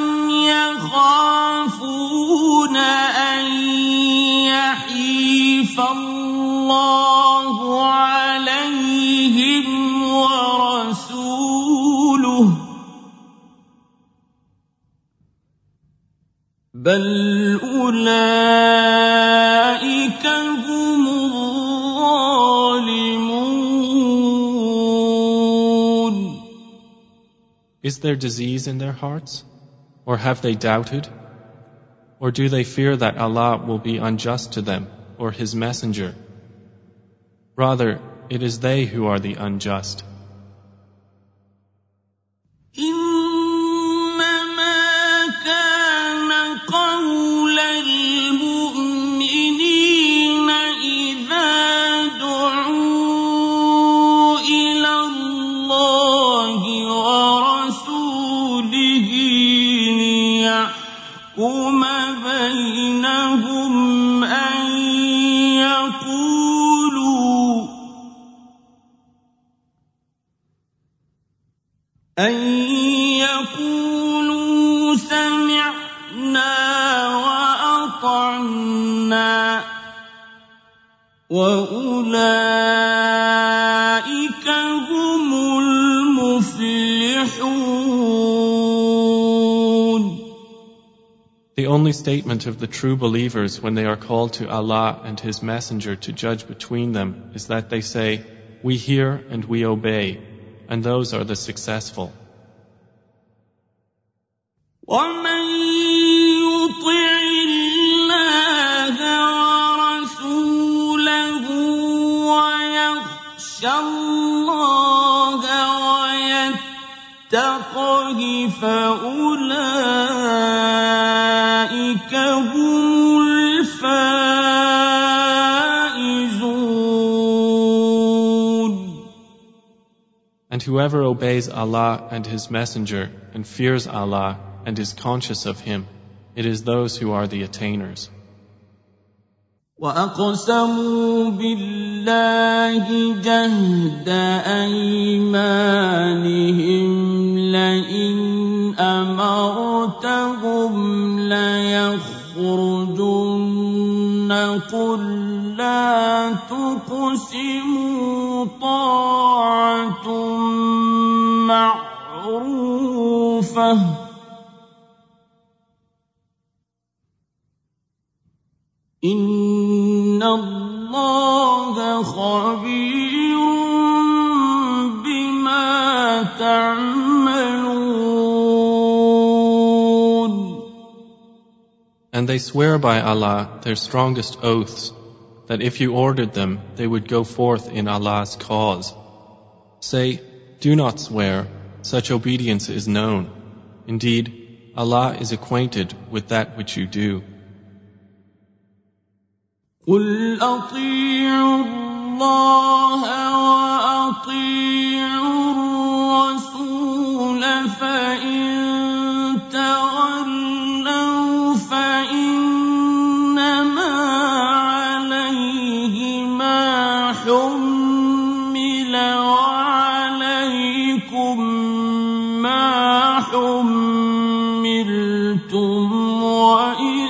يَخَافُونَ أَن يَحِيفَ اللَّهُ عَلَيْهِمْ وَرَسُولُهُ بَلْ أُولَئِكَ هُمُ الظَّالِمُونَ. Is there disease in their hearts? Or have they doubted? Or do they fear that Allah will be unjust to them or His Messenger? Rather, it is they who are the unjust. إنما كان قول المؤمنين أن يقولوا سمعنا وأطعنا وأولئك هم المفلحون. The only statement of the true believers when they are called to Allah and His Messenger to judge between them is that they say, "We hear and we obey," and those are the successful. وَمَن يُطِعِ اللَّهَ وَرَسُولَهُ وَيَخْشَ اللَّهَ وَيَتَّقْهِ فَأُولَئِكَ هُمُ الْفَائِزُونَ. And whoever obeys Allah and His Messenger and fears Allah and is conscious of Him, it is those who are the attainers. وَأَقْسَمُوا بِاللَّهِ جَهْدَ أَيْمَانِهِمْ لَئِنْ أَمَرْتَهُمْ لَيَخْرُجُنَّ قُل لَّا تُقْسِمُوا طَاعَةٌ مَّعْرُوفَةٌ إِنَّ اللَّهَ خَبِيرٌ بِمَا تَعْمَلُونَ. And they swear by Allah their strongest oaths, that if you ordered them, they would go forth in Allah's cause. Say, do not swear, such obedience is known. Indeed, Allah is acquainted with that which you do. قُلْ أَطِيعُوا اللَّهَ وَأَطِيعُوا الرَّسُولَ فَإِن تَوَلَّوْا فَإِنَّمَا عَلَيْهِ مَا حُمِّلَ وَعَلَيْكُم مَّا حُمِّلْتُمْ وَإِن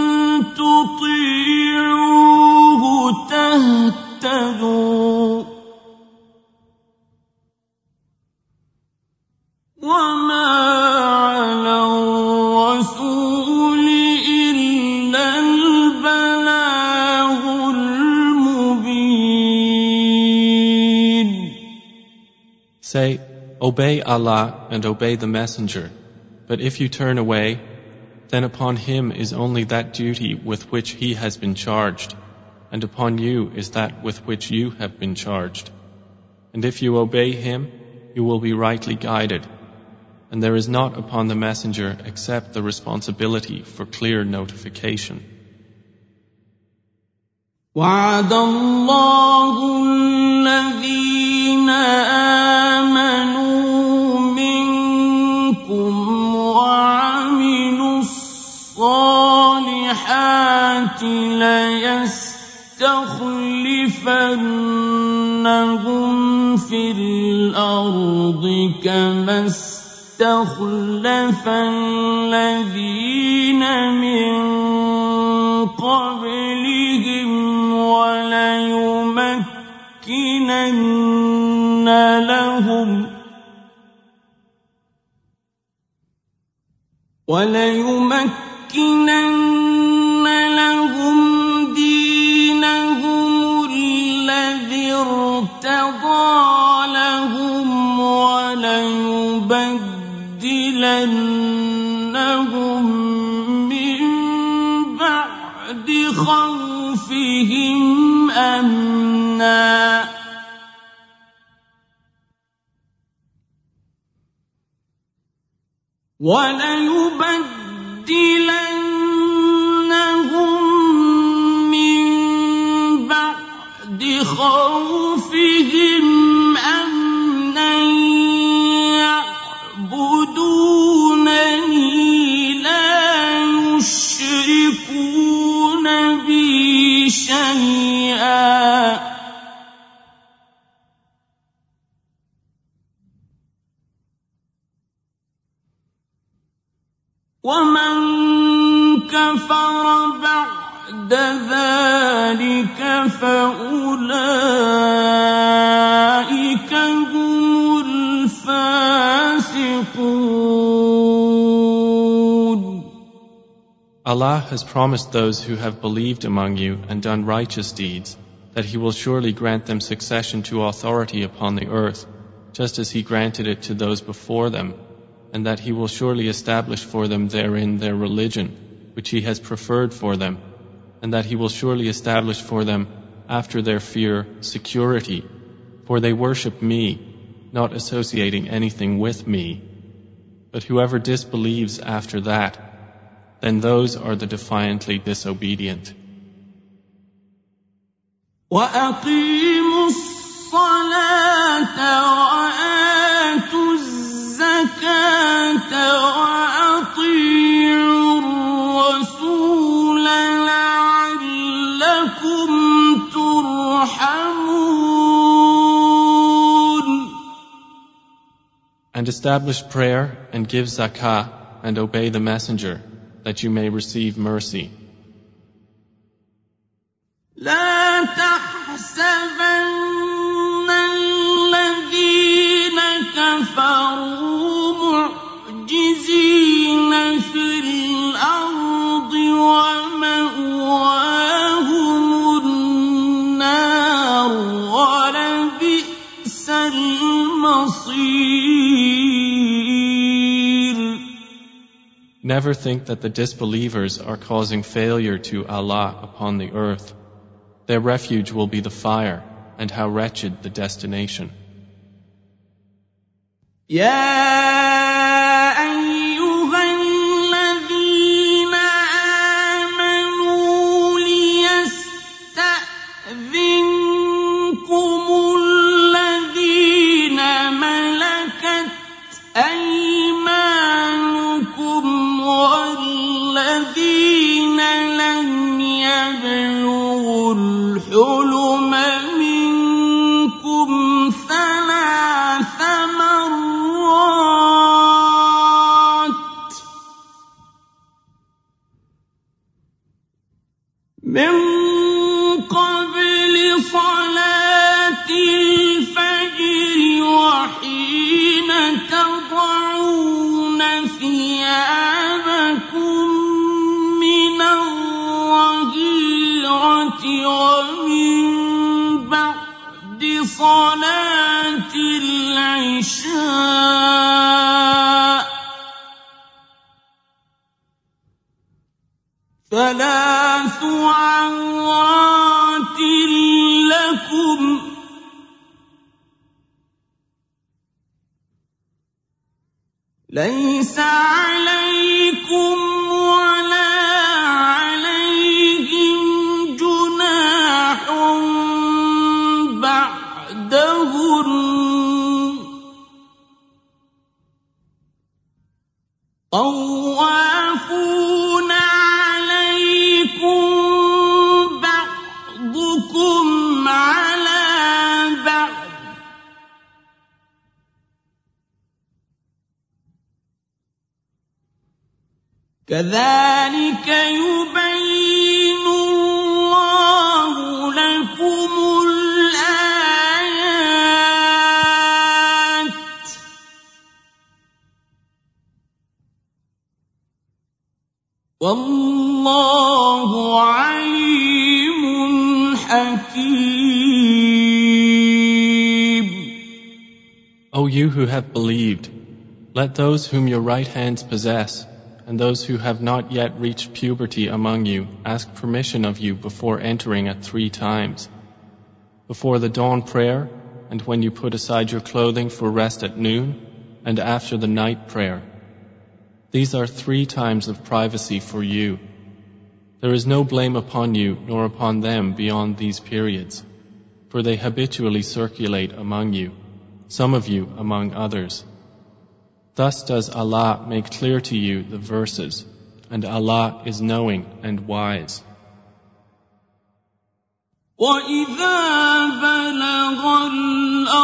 تُطِيعُوهُ تَهْتَدُوا وَمَا عَلَى الرَّسُولِ إِلَّا الْبَلَاغُ الْمُبِينُ. Say, obey Allah and obey the Messenger. But if you turn away, then upon him is only that duty with which he has been charged, and upon you is that with which you have been charged. And if you obey him, you will be rightly guided. And there is not upon the Messenger except the responsibility for clear notification. وَعَدَ اللَّهُ الَّذِينَ آمَنُوا مِنكُمْ وَعَمِلُوا الصَّالِحَاتِ لَيَسْتَخْلِفَنَّهُمْ فِي الْأَرْضِ كَمَا اسْتَخْلَفَ الَّذِينَ مِن قَبْلِهِمْ وَلَيُمَكِّنَنَّ لَهُمْ دِينَهُمُ الَّذِي ارْتَضَىٰ لَهُمْ وَلَيُبَدِّلَنَّهُم مِّن بَعْدِ خَوْفِهِمْ أَمْنًا ۚ وَلَيُبَدِّلَنَّهُم مِّن بَعْدِ خَوْفِهِمْ أَمْنًا يَعْبُدُونَنِي لَا يُشْرِكُونَ بِي شَيْئًا ومن كفر بعد ذلك فأولئك هم الفاسقون. Allah has promised those who have believed among you and done righteous deeds that He will surely grant them succession to authority upon the earth, just as He granted it to those before them, and that He will surely establish for them therein their religion, which He has preferred for them, and that He will surely establish for them after their fear security, for they worship Me, not associating anything with Me. But whoever disbelieves after that, then those are the defiantly disobedient. وَأَقِيمُوا الصَّلَاةَ وَآتُوا الزَّكَاةَ وَأَطِيعُوا الرَّسُولَ لَعَلَّكُمْ تُرْحَمُونَ. And establish prayer and give zakah and obey the messenger, that you may receive mercy. لا تحسبن الذين كفروا معجزين في الأرض ومأواهم النار ولبئس المصير. Never think that the disbelievers are causing failure to Allah upon the earth. Their refuge will be the fire, and how wretched the destination. الحلم منكم 3 مرات من قبل صلاة الفجر وحين تضعون ثيابكم من الظهيرة ومن بعد صلاة العشاء 3 عورات لكم ليس عليكم ولا عليهم جناح بعدهن طوافون عليكم بعضكم على بعض كذلك يبين الله لكم الآيات والله عليم حكيم. O you who have believed, let those whom your right hands possess and those who have not yet reached puberty among you ask permission of you before entering at 3 times, before the dawn prayer, and when you put aside your clothing for rest at noon, and after the night prayer. These are 3 times of privacy for you. There is no blame upon you nor upon them beyond these periods, for they habitually circulate among you, some of you among others. Thus does Allah make clear to you the verses, and Allah is knowing and wise. وَإِذَا بَلَغَ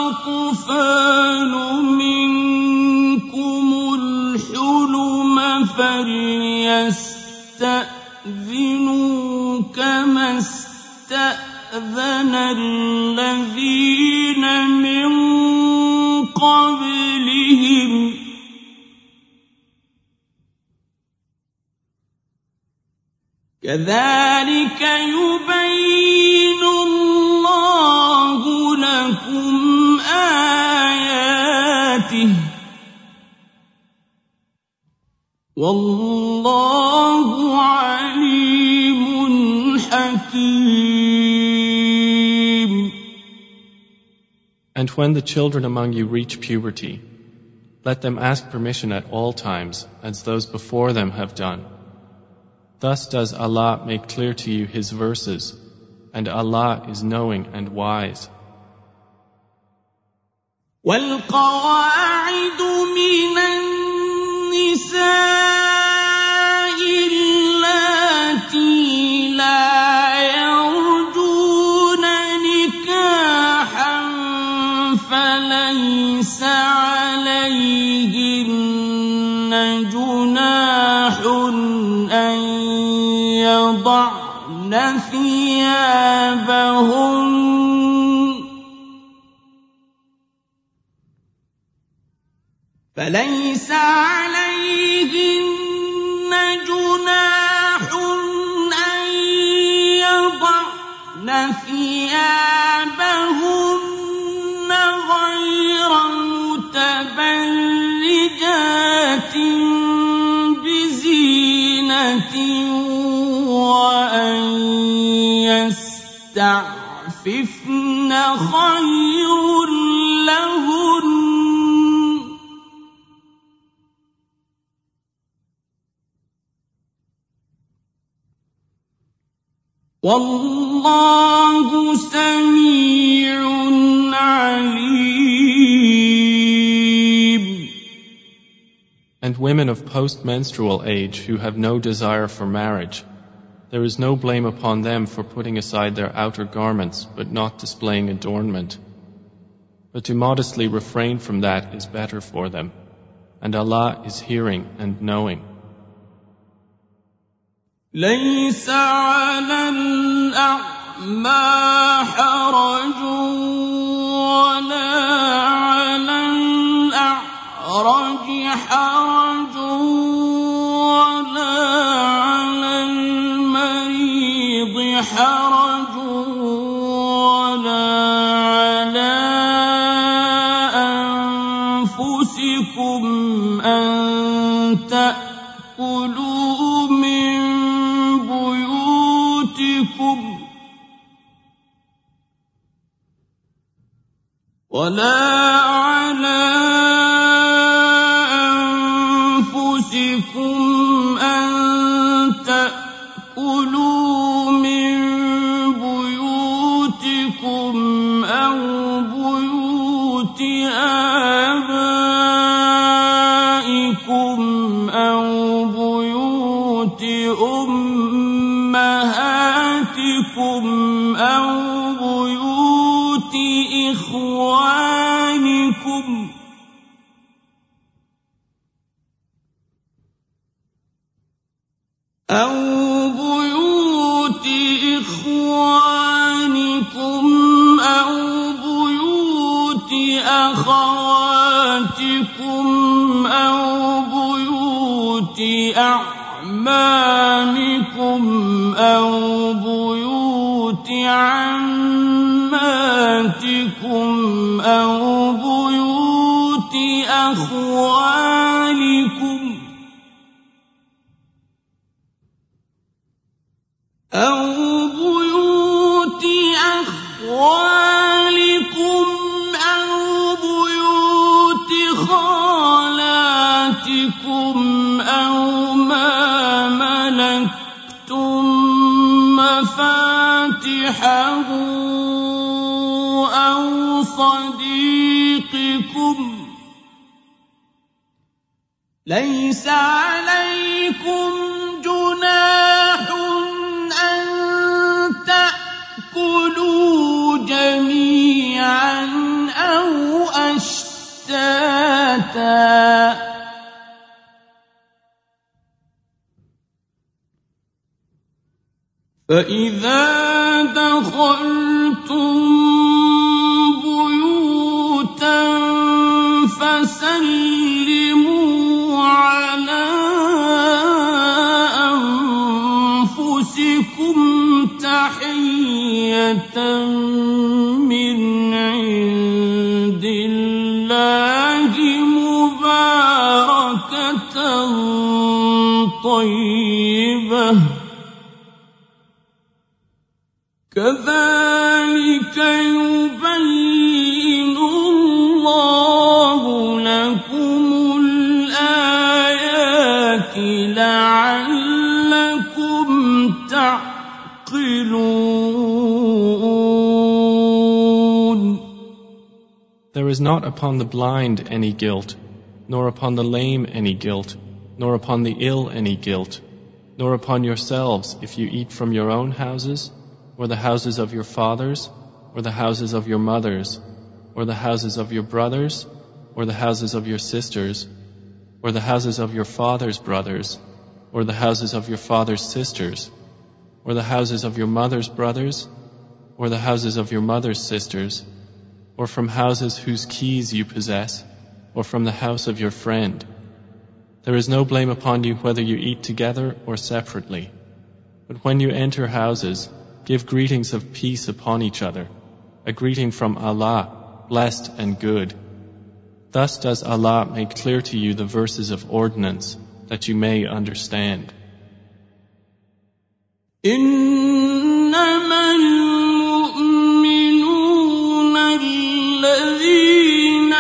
الْأَطْفَالُ مِنكُمُ الْحُلُمَ فليستأذنوا كما استأذن الذين من قبلهم كذلك يبين الله لكم آياته والله عليم حكيم. And when the children among you reach puberty, let them ask permission at all times, as those before them have done. Thus does Allah make clear to you His verses, and Allah is knowing and wise. وَالْقَوَاعِدُ مِنَ النِّسَاءِ اللَّاتِي لَا يَرْجُونَ نِكَاحًا فَلَيْسَ عَلَيْهِنَّ جُنَاحٌ أَن يَضَعْنَ فليس عليهن جناح أن يضعن ثيابهن غير متبرجات بزينة وأن يستعففن خير لهن والله سميع عليم. And women of post-menstrual age who have no desire for marriage, there is no blame upon them for putting aside their outer garments but not displaying adornment. But to modestly refrain from that is better for them, and Allah is hearing and knowing. ليس على الأعمى حرج ولا على الأعرج حرج ولا على المريض حرج ولا على أنفسكم أن تأكلوا من ولا على أنفسكم أن تأكلوا من بيوتكم أو بيوت آبائكم أو بيوت أمهاتكم أو بيوت إخوانكم أو بيوت إخوانكم أو بيوت أخواتكم أو بيوت أعمامكم أو بيوت عماتكم أو بيوت أخوالكم أو بيوت أخوالكم أو بيوت خالاتكم أو ما ملكتم مفاتحه أو صديقكم ليس عليكم جناح أن تأكلوا جميعا أو أشتاتا فإذا دخلتم بيوتا فسلموا على أنفسكم تحية من عند الله مباركة طيبة كذلك يبين الله لكم الآيات لعلكم تعقلون. There is not upon the blind any guilt, nor upon the lame any guilt, nor upon the ill any guilt, nor upon yourselves if you eat from your own houses, or the houses of your fathers, or the houses of your mothers, or the houses of your brothers, or the houses of your sisters, or the houses of your father's brothers, or the houses of your father's sisters, or the houses of your mother's brothers, or the houses of your mother's sisters, or from houses whose keys you possess, or from the house of your friend. There is no blame upon you whether you eat together or separately. But when you enter houses, give greetings of peace upon each other, a greeting from Allah, blessed and good. Thus does Allah make clear to you the verses of ordinance, that you may understand. إنما المؤمنون الذين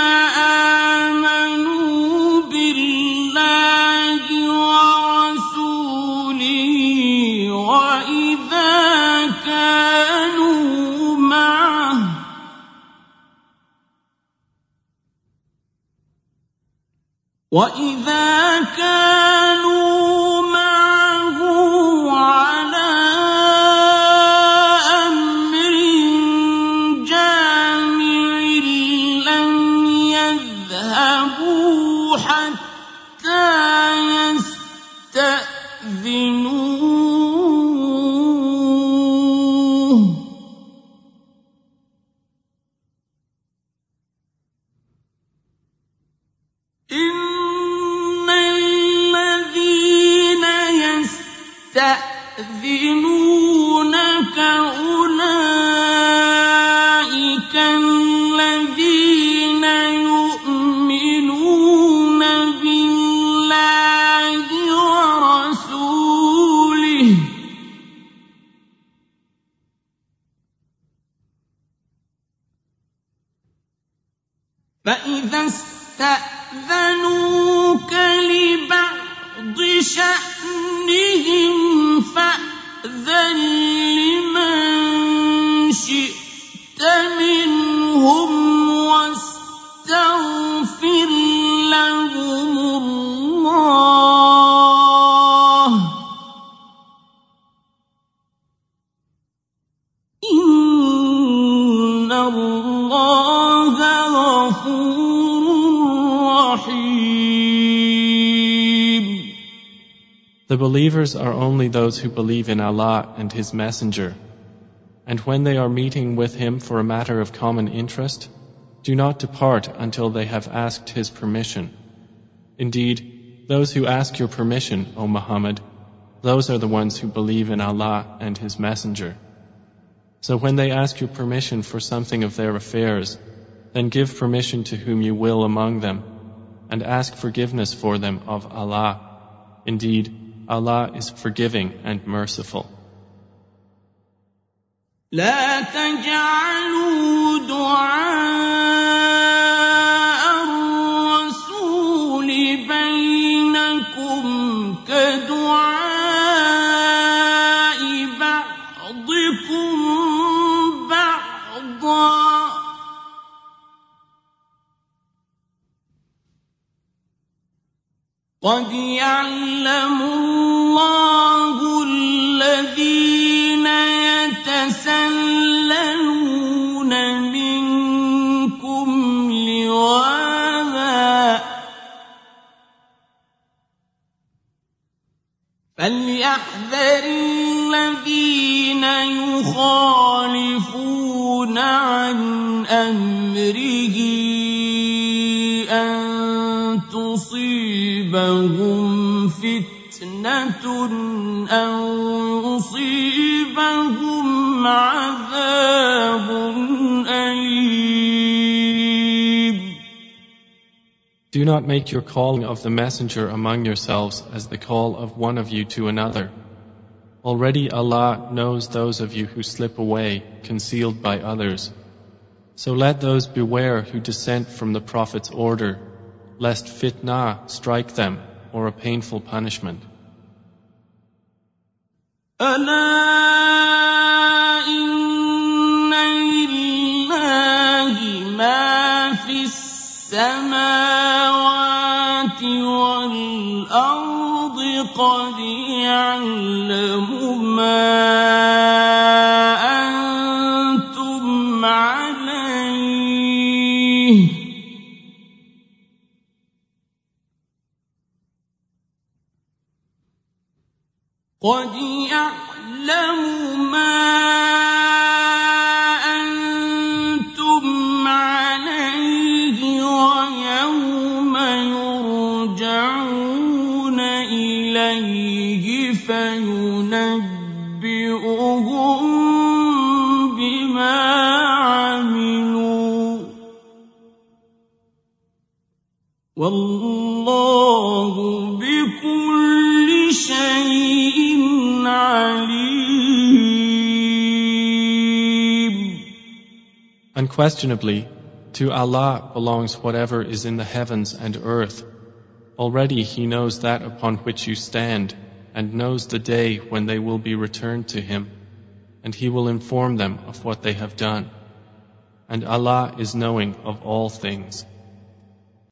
آمنوا بالله ورسوله وإذا كانوا معه على أمر جامع لم يذهبوا حتى يستأذنوه إن الذين يستأذنونك أولئك الذين يؤمنون بالله ورسوله فإذا استأذنوك لبعض شأنهم فأذن لمن شئت منهم واستغفر لهم الله إن الله غفور رحيم. The believers are only those who believe in Allah and His Messenger. And when they are meeting with Him for a matter of common interest, do not depart until they have asked His permission. Indeed, those who ask your permission, O Muhammad, those are the ones who believe in Allah and His Messenger. So when they ask your permission for something of their affairs, then give permission to whom you will among them, and ask forgiveness for them of Allah. Indeed, Allah is forgiving and merciful. لا تجعلوا دعاء الرسول بينكم كدعاء بعضكم بعضا قد يعلم الله الذين يتسللون منكم لواذا فليحذر الذين يخالفون عن أمره أن تصيبهم فتنة أو يصيبهم عذاب أليم. Do not make your calling of the messenger among yourselves as the call of one of you to another. Already Allah knows those of you who slip away, concealed by others. So let those beware who dissent from the Prophet's order, lest fitna strike them or a painful punishment. ألا إن لله ما في السماوات والأرض قد يعلم ما أنتم عليه قد يعلم ما أنتم عليه ويوم يرجعون إليه فينبئهم بما عملوا والله بكل شيء عليم. Unquestionably, to Allah belongs whatever is in the heavens and earth. Already He knows that upon which you stand, and knows the day when they will be returned to Him, and He will inform them of what they have done. And Allah is knowing of all things.